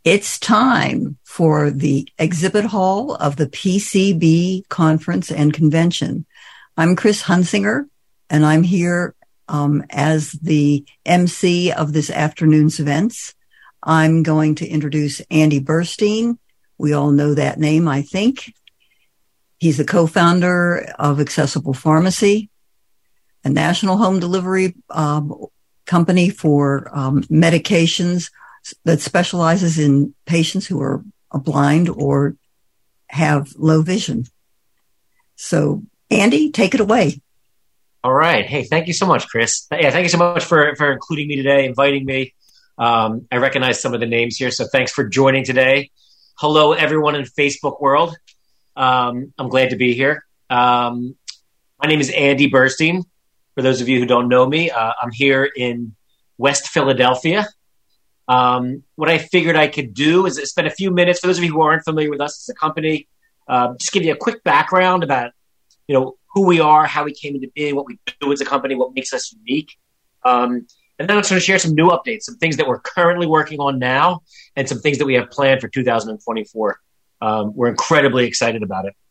It's time for the exhibit hall of the PCB Conference and Convention. I'm Chris Hunsinger, and I'm here as the MC of this afternoon's events. I'm going to introduce Andy Burstein. We all know that name, I think. He's the co-founder of Accessible Pharmacy, a national home delivery company for medications that specializes in patients who are blind or have low vision. So, Andy, take it away. All right. Hey, thank you so much, Chris. Yeah, thank you so much for including me today, inviting me. I recognize some of the names here, so thanks for joining today. Hello, everyone in Facebook world. I'm glad to be here. My name is Andy Burstein. For those of you who don't know me, I'm here in West Philadelphia. What I figured I could do is spend a few minutes, for those of you who aren't familiar with us as a company, just give you a quick background about, who we are, how we came into being, what we do as a company, what makes us unique. And then I'm just going to share some new updates, some things that we're currently working on now, and some things that we have planned for 2024. We're incredibly excited about it.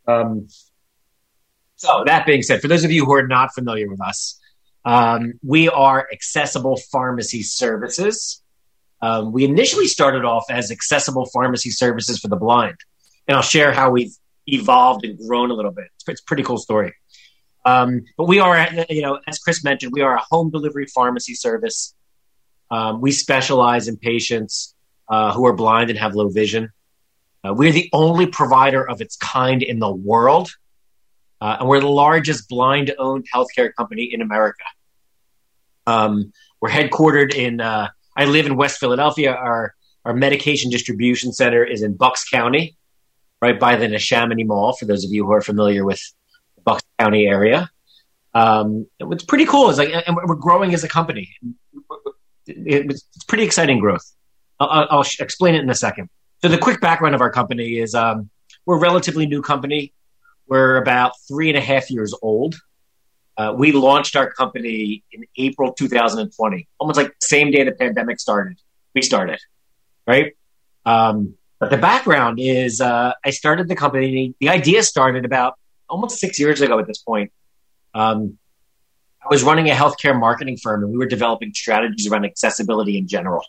So that being said, for those of you who are not familiar with us, we are Accessible Pharmacy Services. We initially started off as Accessible Pharmacy Services for the Blind, and I'll share how we've evolved and grown a little bit. It's a pretty cool story. But we are, as Chris mentioned, we are a home delivery pharmacy service. We specialize in patients who are blind and have low vision. We're the only provider of its kind in the world, and we're the largest blind-owned healthcare company in America. We're headquartered in I live in West Philadelphia. Our medication distribution center is in Bucks County, right by the Neshaminy Mall, for those of you who are familiar with the Bucks County area. What's pretty cool is and we're growing as a company. It's pretty exciting growth. I'll explain it in a second. So the quick background of our company is we're a relatively new company. We're about 3.5 years old. We launched our company in April 2020, almost like the same day the pandemic started. We started, right? But the background is I started the company. The idea started about almost 6 years ago at this point. I was running a healthcare marketing firm, and we were developing strategies around accessibility in general.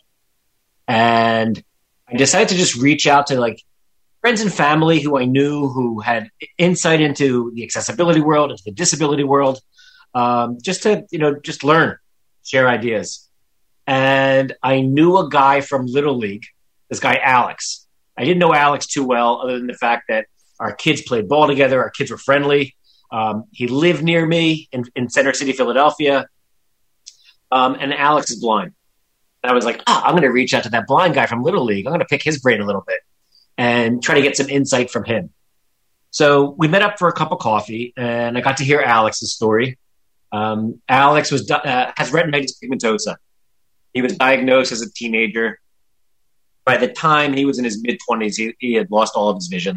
And I decided to just reach out to friends and family who I knew who had insight into the accessibility world, into the disability world, just to learn, share ideas. And I knew a guy from Little League, this guy Alex. I didn't know Alex too well, other than the fact that our kids played ball together. Our kids were friendly. He lived near me in Center City, Philadelphia. And Alex is blind. And I was like, I'm going to reach out to that blind guy from Little League. I'm going to pick his brain a little bit and try to get some insight from him. So we met up for a cup of coffee, and I got to hear Alex's story. Alex has retinitis pigmentosa. He was diagnosed as a teenager. By the time he was in his mid-20s, he had lost all of his vision.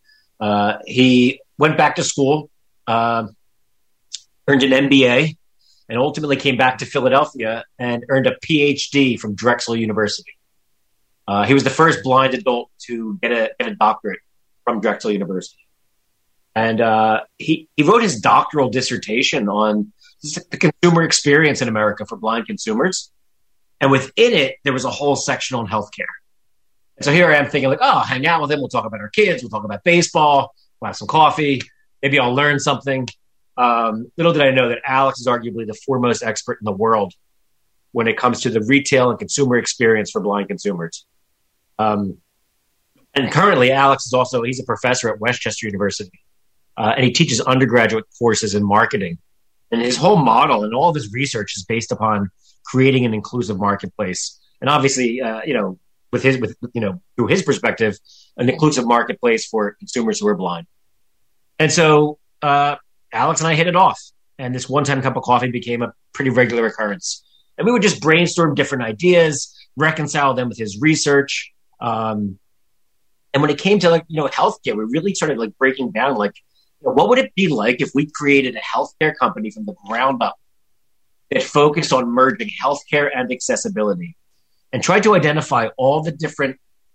He went back to school, earned an MBA, and ultimately came back to Philadelphia and earned a PhD from Drexel University. He was the first blind adult to get a doctorate from Drexel University. And he wrote his doctoral dissertation on the consumer experience in America for blind consumers. And within it, there was a whole section on healthcare. And so here I am thinking hang out with him. We'll talk about our kids. We'll talk about baseball. We'll have some coffee. Maybe I'll learn something. Little did I know that Alex is arguably the foremost expert in the world when it comes to the retail and consumer experience for blind consumers. And currently, Alex he's a professor at Westchester University. And he teaches undergraduate courses in marketing. And his whole model and all of his research is based upon creating an inclusive marketplace. And obviously, through his perspective, an inclusive marketplace for consumers who are blind. And so Alex and I hit it off. And this one-time cup of coffee became a pretty regular occurrence. And we would just brainstorm different ideas, reconcile them with his research. And when it came to healthcare, we really started breaking down what would it be like if we created a healthcare company from the ground up that focused on merging healthcare and accessibility, and tried to identify all the different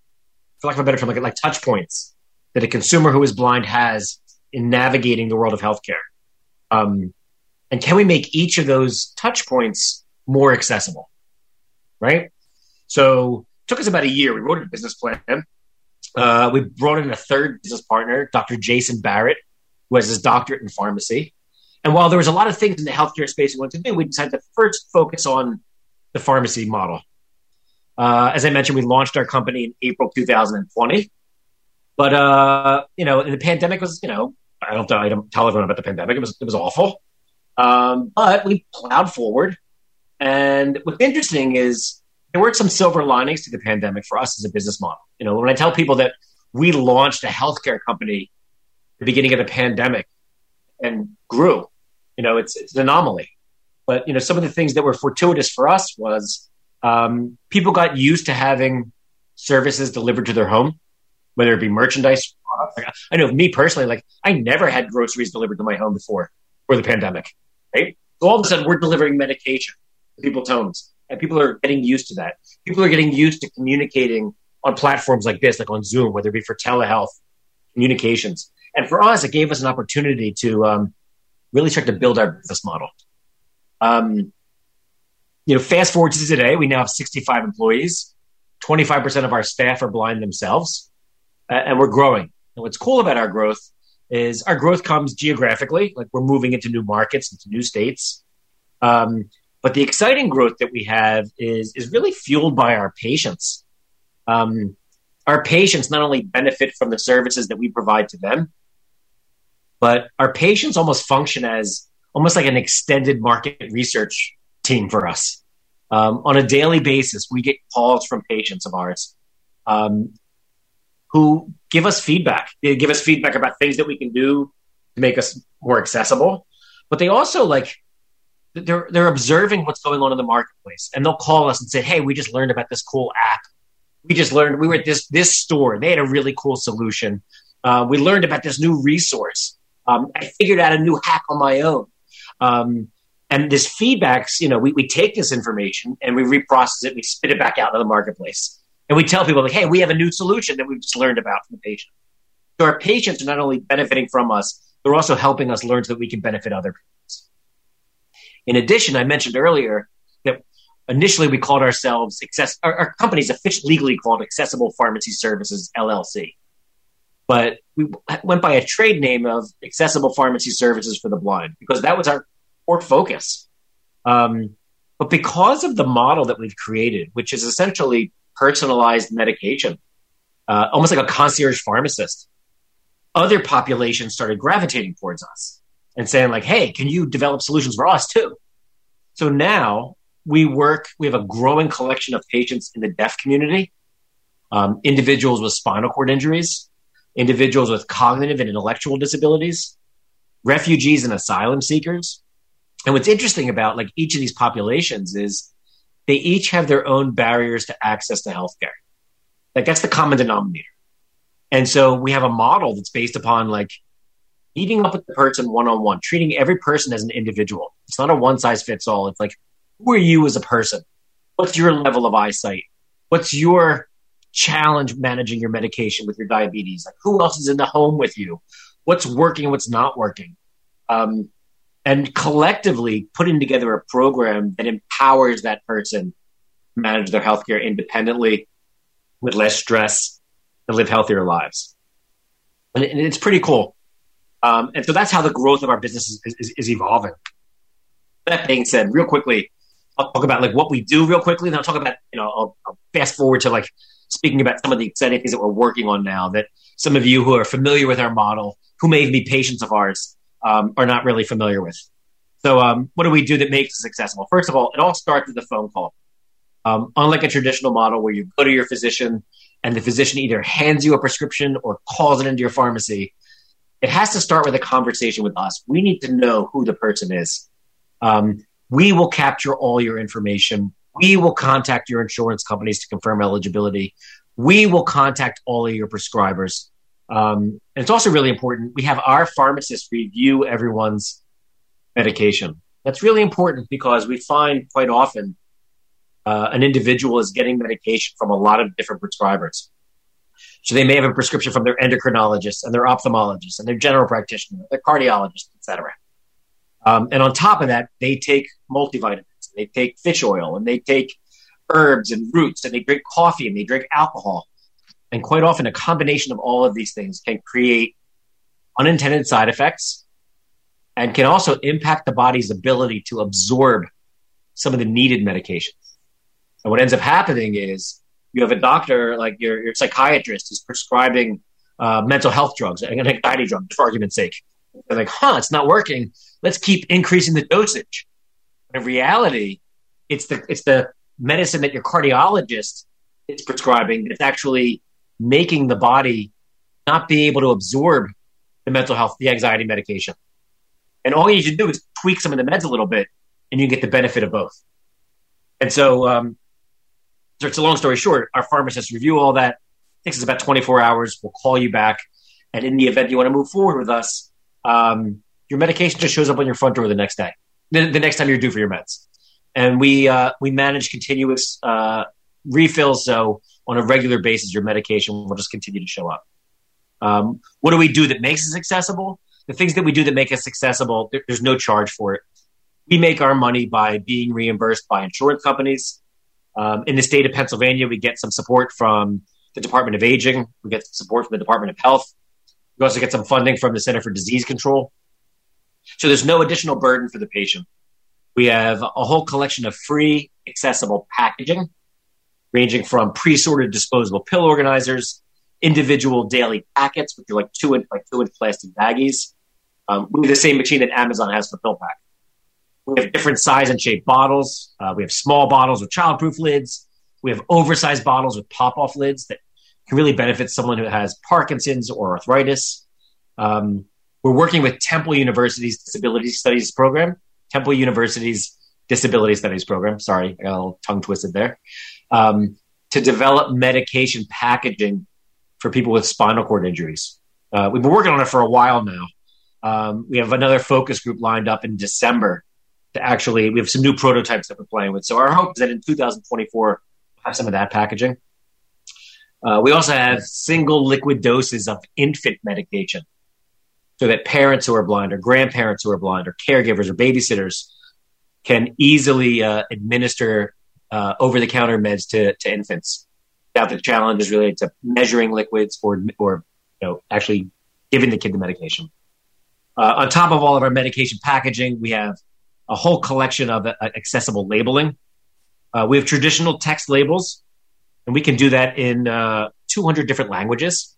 for lack of a better term, like touch points that a consumer who is blind has in navigating the world of healthcare. And can we make each of those touch points more accessible, right? So it took us about a year. We wrote a business plan. We brought in a third business partner, Dr. Jason Barrett, who has his doctorate in pharmacy. And while there was a lot of things in the healthcare space we wanted to do, we decided to first focus on the pharmacy model. As I mentioned, we launched our company in April 2020. But, and the pandemic was, I don't tell everyone about the pandemic. It was awful. But we plowed forward. And what's interesting is there were some silver linings to the pandemic for us as a business model. When I tell people that we launched a healthcare company at the beginning of the pandemic and grew, it's an anomaly. But, some of the things that were fortuitous for us was people got used to having services delivered to their home, whether it be merchandise. I know me personally, I never had groceries delivered to my home before the pandemic, right? So all of a sudden we're delivering medication to people's homes, and people are getting used to that. People are getting used to communicating on platforms like this, like on Zoom, whether it be for telehealth, communications. And for us, it gave us an opportunity to really start to build our business model. Fast forward to today, we now have 65 employees. 25% of our staff are blind themselves, and we're growing. And what's cool about our growth is our growth comes geographically, like we're moving into new markets, into new states. But the exciting growth that we have is really fueled by our patients. Our patients not only benefit from the services that we provide to them, but our patients almost function as almost like an extended market research team for us. On a daily basis, we get calls from patients of ours who give us feedback. They give us feedback about things that we can do to make us more accessible. But they also they're observing what's going on in the marketplace, and they'll call us and say, "Hey, we just learned about this cool app. We were at this store. They had a really cool solution. We learned about this new resource. I figured out a new hack on my own." And this feedbacks, we take this information and we reprocess it. We spit it back out into the marketplace. And we tell people, hey, we have a new solution that we've just learned about from the patient. So our patients are not only benefiting from us, they're also helping us learn so that we can benefit other patients. In addition, I mentioned earlier that initially we called ourselves, our company is officially legally called Accessible Pharmacy Services, LLC. But we went by a trade name of Accessible Pharmacy Services for the Blind because that was our core focus. But because of the model that we've created, which is essentially personalized medication, almost like a concierge pharmacist, other populations started gravitating towards us and saying hey, can you develop solutions for us too? So now we have a growing collection of patients in the deaf community, individuals with spinal cord injuries, individuals with cognitive and intellectual disabilities, refugees and asylum seekers. And what's interesting about each of these populations is they each have their own barriers to access to healthcare. That's the common denominator. And so we have a model that's based upon meeting up with the person one-on-one, treating every person as an individual. It's not a one-size-fits-all. It's who are you as a person? What's your level of eyesight? What's your challenge managing your medication with your diabetes? Who else is in the home with you? What's working, what's not working? And collectively putting together a program that empowers that person to manage their healthcare independently with less stress and live healthier lives. And it's pretty cool. And so that's how the growth of our business is evolving. That being said, real quickly, I'll talk about what we do real quickly. And I'll talk about, I'll fast forward to speaking about some of the exciting things that we're working on now that some of you who are familiar with our model, who may be patients of ours, are not really familiar with. So what do we do that makes us accessible? First of all, it all starts with a phone call. Unlike a traditional model where you go to your physician and the physician either hands you a prescription or calls it into your pharmacy, it has to start with a conversation with us. We need to know who the person is. We will capture all your information. We will contact your insurance companies to confirm eligibility. We will contact all of your prescribers. And it's also really important. We have our pharmacists review everyone's medication. That's really important because we find quite often an individual is getting medication from a lot of different prescribers. So they may have a prescription from their endocrinologist and their ophthalmologist and their general practitioner, their cardiologist, et cetera. And on top of that, they take multivitamins, they take fish oil, and they take herbs and roots, and they drink coffee, and they drink alcohol. And quite often, a combination of all of these things can create unintended side effects and can also impact the body's ability to absorb some of the needed medications. And what ends up happening is you have a doctor, like your psychiatrist, is prescribing mental health drugs, an anxiety drug, for argument's sake. They're like, it's not working. Let's keep increasing the dosage. But in reality, it's the medicine that your cardiologist is prescribing that's actually making the body not be able to absorb the mental health, the anxiety medication. And all you need to do is tweak some of the meds a little bit, and you get the benefit of both. And so it's a long story short, our pharmacists review all that. It takes us about 24 hours. We'll call you back. And in the event you want to move forward with us, your medication just shows up on your front door the next day, the next time you're due for your meds. And we manage continuous refills. So on a regular basis, your medication will just continue to show up. What do we do that makes us accessible? The things that we do that make us accessible, there's no charge for it. We make our money by being reimbursed by insurance companies. In the state of Pennsylvania, we get some support from the Department of Aging. We get support from the Department of Health. We also get some funding from the Center for Disease Control. So there's no additional burden for the patient. We have a whole collection of free, accessible packaging, ranging from pre-sorted disposable pill organizers, individual daily packets, which are like two-inch plastic baggies. We have the same machine that Amazon has for PillPack. We have different size and shape bottles. We have small bottles with childproof lids. We have oversized bottles with pop-off lids that can really benefit someone who has Parkinson's or arthritis. We're working with Temple University's Disability Studies program. Temple University's Disability Studies program. Sorry, I got a little tongue twisted there. To develop medication packaging for people with spinal cord injuries. We've been working on it for a while now. We have another focus group lined up in December we have some new prototypes that we're playing with. So our hope is that in 2024, we'll have some of that packaging. We also have single liquid doses of infant medication so that parents who are blind or grandparents who are blind or caregivers or babysitters can easily administer over-the-counter meds to infants without the challenges related to measuring liquids or actually giving the kid the medication. On top of all of our medication packaging, we have a whole collection of accessible labeling. We have traditional text labels, and we can do that in 200 different languages.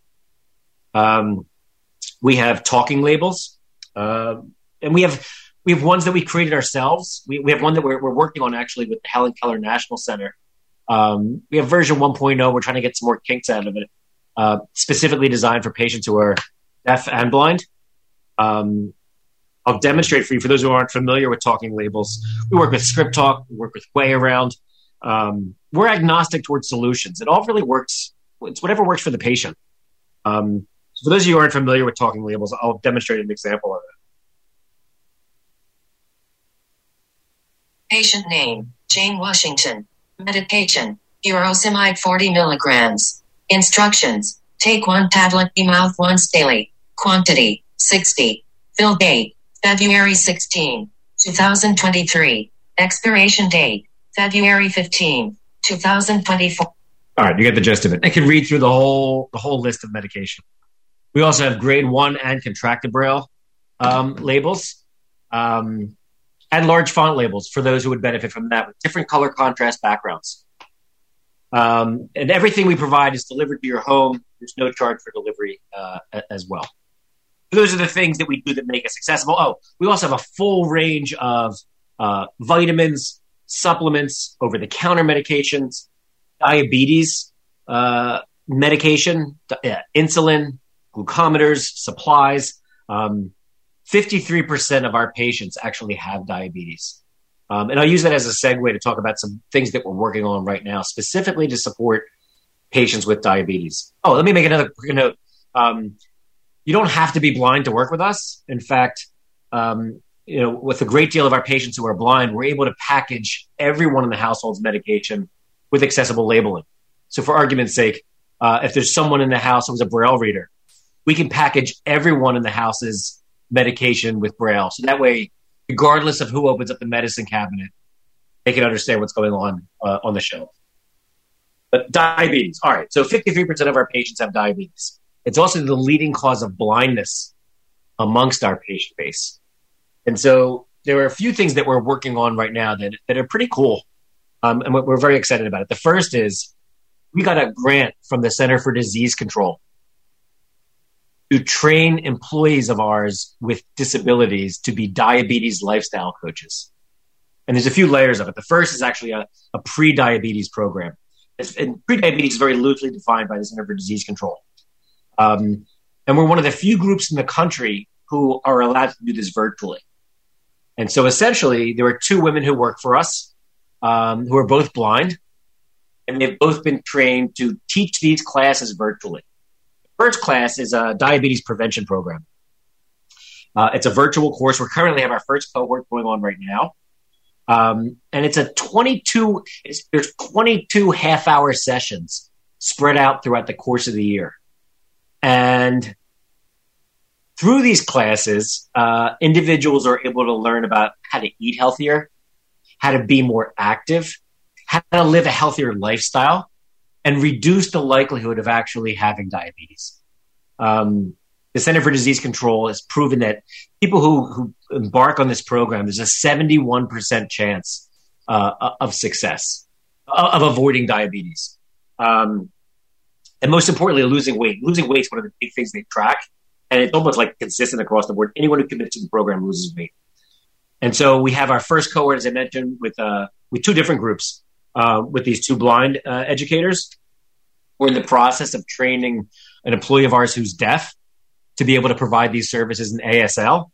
We have talking labels, and we have ones that we created ourselves. We have one that we're working on actually with the Helen Keller National Center. We have version 1.0. We're trying to get some more kinks out of it, specifically designed for patients who are deaf and blind. I'll demonstrate for you. For those who aren't familiar with talking labels, we work with ScriptTalk, we work with WayAround. We're agnostic towards solutions. It all really works. It's whatever works for the patient. So for those of you who aren't familiar with talking labels, I'll demonstrate an example of it. Patient name, Jane Washington. Medication, furosemide 40 milligrams. Instructions, take 1 tablet per mouth once daily. Quantity, 60. Fill date, February 16, 2023. Expiration date, February 15, 2024. All right, you get the gist of it. I can read through the whole list of medication. We also have grade 1 and contracted braille labels and large font labels for those who would benefit from that with different color contrast backgrounds. And everything we provide is delivered to your home. There's no charge for delivery as well. Those are the things that we do that make us accessible. Oh, we also have a full range of vitamins, supplements, over-the-counter medications, diabetes medication, insulin, glucometers, supplies. 53% of our patients actually have diabetes. And I'll use that as a segue to talk about some things that we're working on right now, specifically to support patients with diabetes. Oh, let me make another quick note. You don't have to be blind to work with us. In fact, with a great deal of our patients who are blind, we're able to package everyone in the household's medication with accessible labeling. So for argument's sake, if there's someone in the house who's a Braille reader, we can package everyone in the house's medication with Braille. So that way, regardless of who opens up the medicine cabinet, they can understand what's going on the shelf. But diabetes. All right. So 53% of our patients have diabetes. It's also the leading cause of blindness amongst our patient base. And so there are a few things that we're working on right now that are pretty cool. And we're very excited about it. The first is we got a grant from the Center for Disease Control to train employees of ours with disabilities to be diabetes lifestyle coaches. And there's a few layers of it. The first is actually a pre-diabetes program. And pre-diabetes is very loosely defined by the Center for Disease Control. And we're one of the few groups in the country who are allowed to do this virtually. And so essentially, there are two women who work for us who are both blind, and they've both been trained to teach these classes virtually. The first class is a diabetes prevention program. It's a virtual course. We currently have our first cohort going on right now. And it's there's 22 half-hour sessions spread out throughout the course of the year. And through these classes, individuals are able to learn about how to eat healthier, how to be more active, how to live a healthier lifestyle, and reduce the likelihood of actually having diabetes. The Center for Disease Control has proven that people who embark on this program, there's a 71% chance of success, of avoiding diabetes. And most importantly, losing weight. Losing weight is one of the big things they track. And it's almost like consistent across the board. Anyone who commits to the program loses weight. And so we have our first cohort, as I mentioned, with two different groups, with these two blind educators. We're in the process of training an employee of ours who's deaf to be able to provide these services in ASL.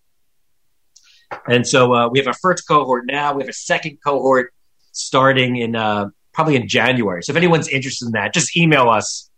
And so we have our first cohort now. We have a second cohort starting in probably in January. So if anyone's interested in that, just email us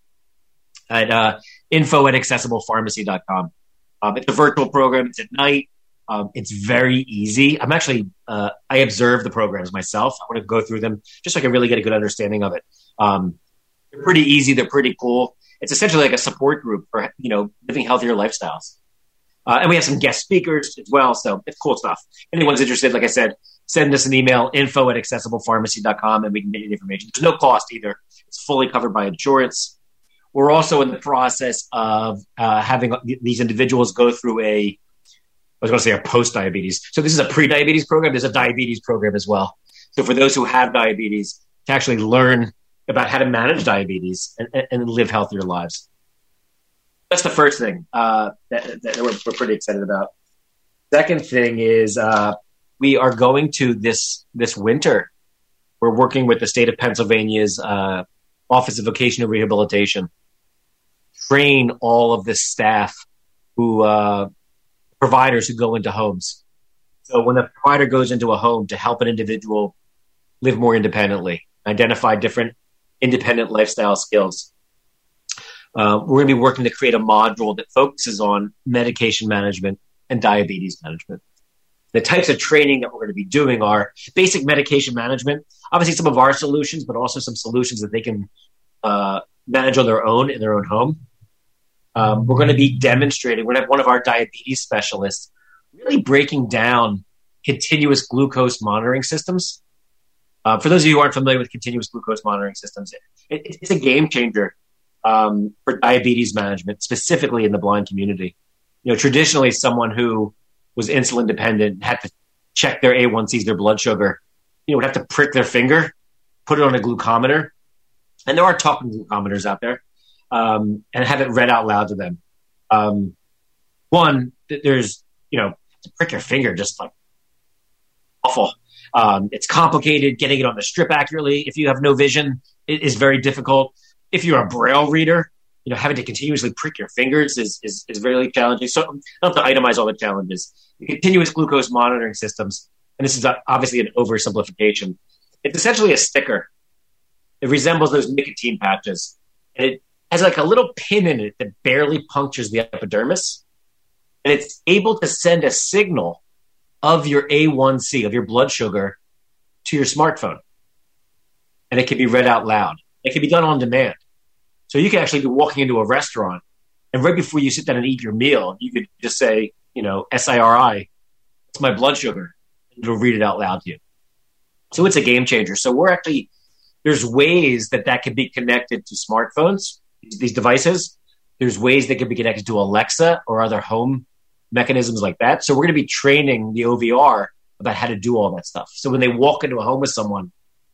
at info@accessiblepharmacy.com. It's a virtual program. It's at night. It's very easy. I'm actually, I observe the programs myself. I want to go through them just so I can really get a good understanding of it. They're pretty easy. They're pretty cool. It's essentially like a support group for, living healthier lifestyles. And we have some guest speakers as well. So it's cool stuff. Anyone's interested, like I said, send us an email, info@accessiblepharmacy.com, and we can get you the information. There's no cost either. It's fully covered by insurance. We're also in the process of having these individuals go through a post-diabetes. So this is a pre-diabetes program. There's a diabetes program as well. So for those who have diabetes, to actually learn about how to manage diabetes and live healthier lives. That's the first thing that we're pretty excited about. Second thing is we are going to this winter. We're working with the state of Pennsylvania's Office of Vocational Rehabilitation, train all of the staff providers who go into homes. So when a provider goes into a home to help an individual live more independently, identify different independent lifestyle skills, we're going to be working to create a module that focuses on medication management and diabetes management. The types of training that we're going to be doing are basic medication management, obviously some of our solutions, but also some solutions that they can manage on their own in their own home. We're going to be demonstrating, we're going to have one of our diabetes specialists really breaking down continuous glucose monitoring systems. For those of you who aren't familiar with continuous glucose monitoring systems, it's a game changer for diabetes management, specifically in the blind community. Traditionally, someone who was insulin dependent had to check their A1Cs, their blood sugar, would have to prick their finger, put it on a glucometer. And there are talking glucometers out there, and have it read out loud to them. There's, to prick your finger, just like awful. It's complicated getting it on the strip accurately. If you have no vision, it is very difficult. If you're a Braille reader, having to continuously prick your fingers is very challenging. So I don't have to itemize all the challenges. The continuous glucose monitoring systems, and this is obviously an oversimplification. It's essentially a sticker. It resembles those nicotine patches. And it has like a little pin in it that barely punctures the epidermis. And it's able to send a signal of your A1C, of your blood sugar, to your smartphone. And it can be read out loud. It can be done on demand. So you could actually be walking into a restaurant, and right before you sit down and eat your meal, you could just say, SIRI, it's my blood sugar. And it'll read it out loud to you. So it's a game changer. So there's ways that can be connected to smartphones, these devices. There's ways that can be connected to Alexa or other home mechanisms like that. So we're going to be training the OVR about how to do all that stuff. So when they walk into a home with someone,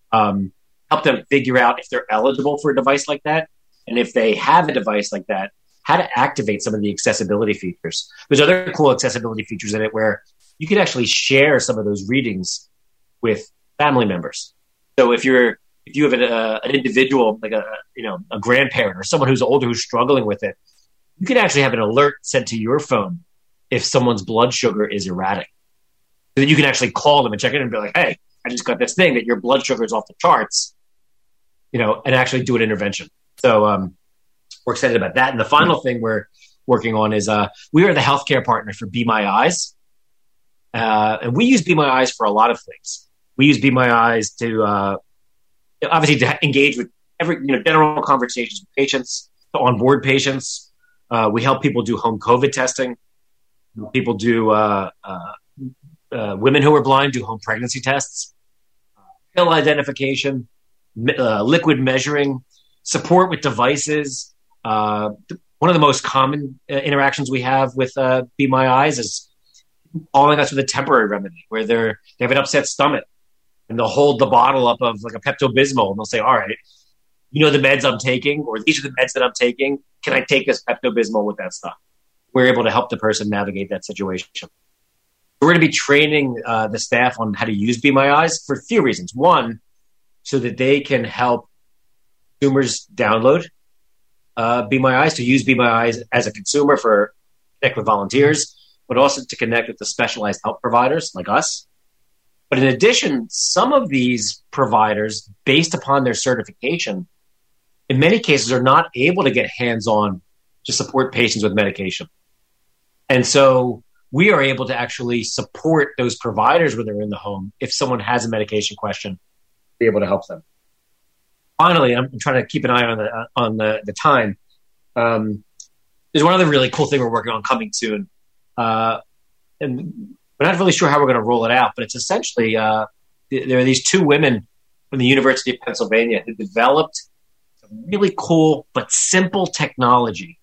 help them figure out if they're eligible for a device like that. And if they have a device like that, how to activate some of the accessibility features. There's other cool accessibility features in it where you can actually share some of those readings with family members. So if you have an individual, like a grandparent or someone who's older who's struggling with it, you can actually have an alert sent to your phone if someone's blood sugar is erratic. So that you can actually call them and check in and be like, hey, I just got this thing that your blood sugar is off the charts, and actually do an intervention. So we're excited about that. And the final thing we're working on is we are the healthcare partner for Be My Eyes. And we use Be My Eyes for a lot of things. We use Be My Eyes to obviously to engage with general conversations with patients, to onboard patients. We help people do home COVID testing. People do women who are blind do home pregnancy tests, pill identification, liquid measuring, support with devices. One of the most common interactions we have with Be My Eyes is calling us with a temporary remedy where they have an upset stomach and they'll hold the bottle up of like a Pepto-Bismol and they'll say, all right, the meds I'm taking, or these are the meds that I'm taking. Can I take this Pepto-Bismol with that stuff? We're able to help the person navigate that situation. We're going to be training the staff on how to use Be My Eyes for a few reasons. One, so that they can help consumers download Be My Eyes, to use Be My Eyes as a consumer for connect with volunteers, but also to connect with the specialized help providers like us. But in addition, some of these providers, based upon their certification, in many cases are not able to get hands-on to support patients with medication. And so we are able to actually support those providers when they're in the home. If someone has a medication question, be able to help them. Finally, I'm trying to keep an eye on the time. There's one other really cool thing we're working on coming soon. And we're not really sure how we're going to roll it out, but it's essentially, there are these two women from the University of Pennsylvania who developed some really cool but simple technology.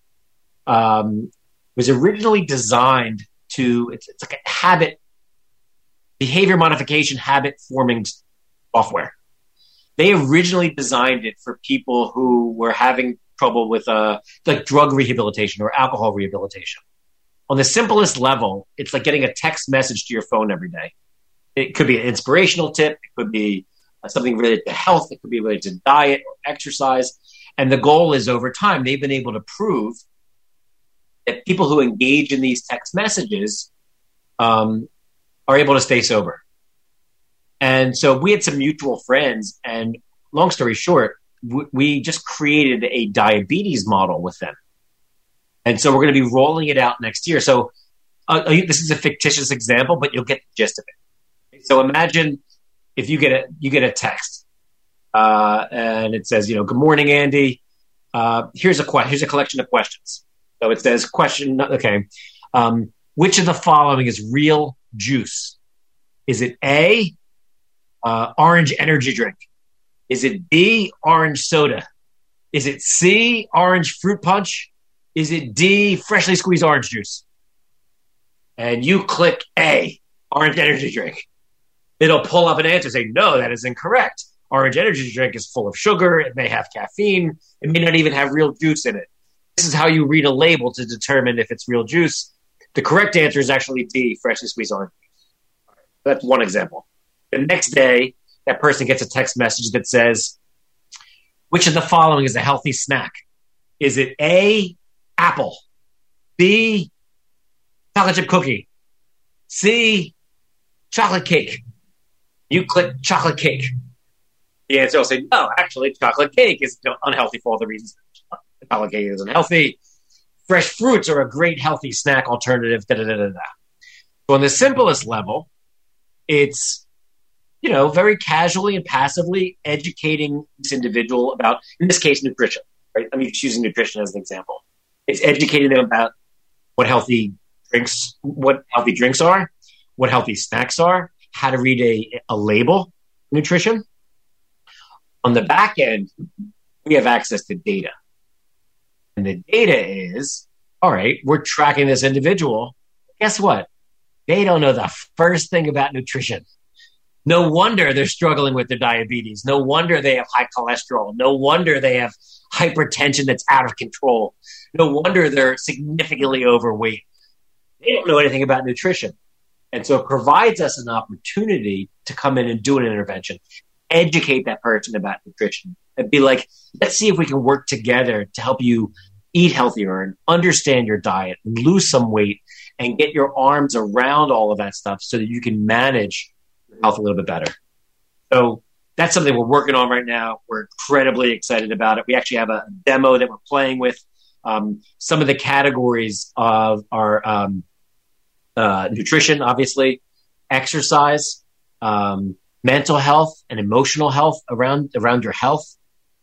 Was originally designed it's like a habit, behavior modification, habit forming software. They originally designed it for people who were having trouble with like drug rehabilitation or alcohol rehabilitation. On the simplest level, it's like getting a text message to your phone every day. It could be an inspirational tip. It could be something related to health. It could be related to diet or exercise. And the goal is, over time, they've been able to prove that people who engage in these text messages are able to stay sober. And so we had some mutual friends, and long story short, we just created a diabetes model with them. And so we're going to be rolling it out next year. So this is a fictitious example, but you'll get the gist of it. So imagine if you get a text and it says, good morning, Andy. Here's a collection of questions. So it says which of the following is real juice? Is it A, orange energy drink? Is it B, orange soda? Is it C, orange fruit punch? Is it D, freshly squeezed orange juice? And you click A, orange energy drink. It'll pull up an answer saying, no, that is incorrect. Orange energy drink is full of sugar. It may have caffeine. It may not even have real juice in it. This is how you read a label to determine if it's real juice. The correct answer is actually D, freshly squeezed orange juice. That's one example. The next day, that person gets a text message that says, which of the following is a healthy snack? Is it A, apple, B, chocolate chip cookie, C, chocolate cake? You click chocolate cake. The answer will say, no, actually, chocolate cake is unhealthy for all the reasons. Chocolate cake is unhealthy. Fresh fruits are a great healthy snack alternative. So on the simplest level, it's, very casually and passively educating this individual about, in this case, nutrition. right? I mean, just using nutrition as an example. It's educating them about what healthy drinks are, what healthy snacks are, how to read a label, nutrition. On the back end, we have access to data. And the data is, all right, we're tracking this individual. Guess what? They don't know the first thing about nutrition. No wonder they're struggling with their diabetes. No wonder they have high cholesterol. No wonder they have hypertension that's out of control. No wonder they're significantly overweight. They don't know anything about nutrition. And so it provides us an opportunity to come in and do an intervention, educate that person about nutrition, and be like, let's see if we can work together to help you eat healthier and understand your diet and lose some weight and get your arms around all of that stuff so that you can manage your health a little bit better. So that's something we're working on right now. We're incredibly excited about it. We actually have a demo that we're playing with. Some of the categories of our nutrition, obviously, exercise, mental health and emotional health around your health.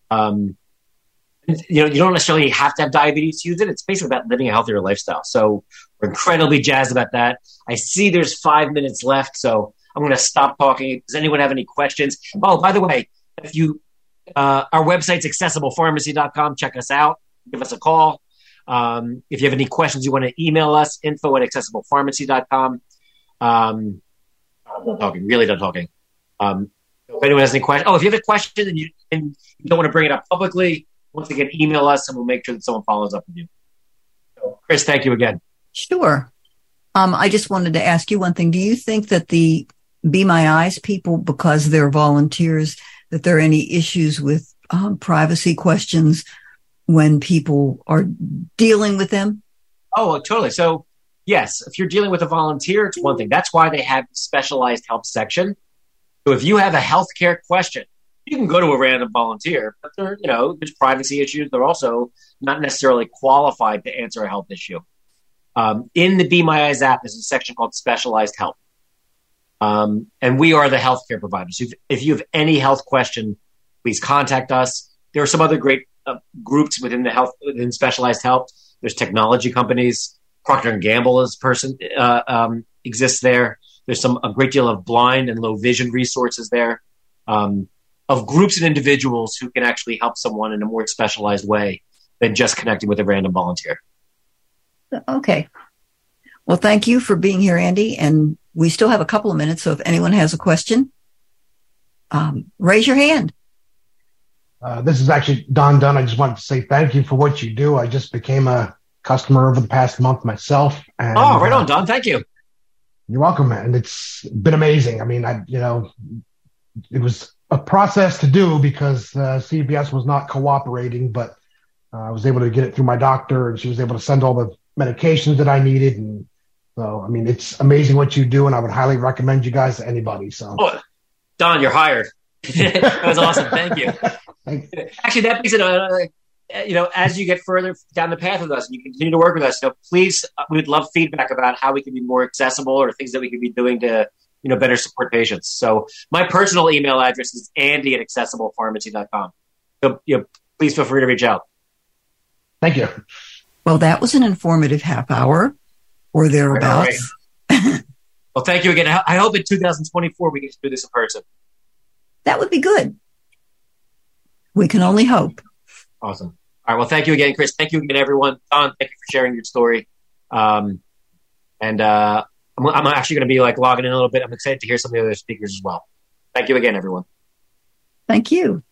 You don't necessarily have to have diabetes to use it. It's basically about living a healthier lifestyle. So we're incredibly jazzed about that. I see there's 5 minutes left, so I'm going to stop talking. Does anyone have any questions? Oh, by the way, if you, our website's accessiblepharmacy.com. Check us out. Give us a call. If you have any questions, you want to email us, info@accessiblepharmacy.com. I'm really done talking. If anyone has any questions, if you have a question and you don't want to bring it up publicly, once again, email us and we'll make sure that someone follows up with you. So, Chris, thank you again. Sure. I just wanted to ask you one thing. Do you think that the Be My Eyes people, because they're volunteers, that there are any issues with privacy questions when people are dealing with them? Oh, totally. So, yes, if you're dealing with a volunteer, it's one thing. That's why they have the specialized help section. So if you have a healthcare question, you can go to a random volunteer, but there's privacy issues. They're also not necessarily qualified to answer a health issue. In the Be My Eyes app, there's a section called Specialized Help. And we are the healthcare providers. So if you have any health question, please contact us. There are some other great groups within Specialized Help. There's technology companies. Procter & Gamble exists there. There's a great deal of blind and low vision resources there, of groups and individuals who can actually help someone in a more specialized way than just connecting with a random volunteer. Okay. Well, thank you for being here, Andy. And we still have a couple of minutes. So if anyone has a question, raise your hand. This is actually Don Dunn. I just wanted to say thank you for what you do. I just became a customer over the past month myself. And, right on, Don. Thank you. You're welcome, man. And it's been amazing. I mean, it was a process to do because CVS was not cooperating, but I was able to get it through my doctor, and she was able to send all the medications that I needed. And so, I mean, it's amazing what you do, and I would highly recommend you guys to anybody. So, Don, you're hired. That was awesome. Thank you. Actually, that makes it, as you get further down the path with us and you continue to work with us, please, we would love feedback about how we can be more accessible or things that we could be doing to, better support patients. So my personal email address is andy@accessiblepharmacy.com. So, please feel free to reach out. Thank you. Well, that was an informative half hour or thereabouts. Right. Well, thank you again. I hope in 2024 we get to do this in person. That would be good. We can only hope. Awesome. All right. Well, thank you again, Chris. Thank you again, everyone. Don, thank you for sharing your story. I'm actually going to be logging in a little bit. I'm excited to hear some of the other speakers as well. Thank you again, everyone. Thank you.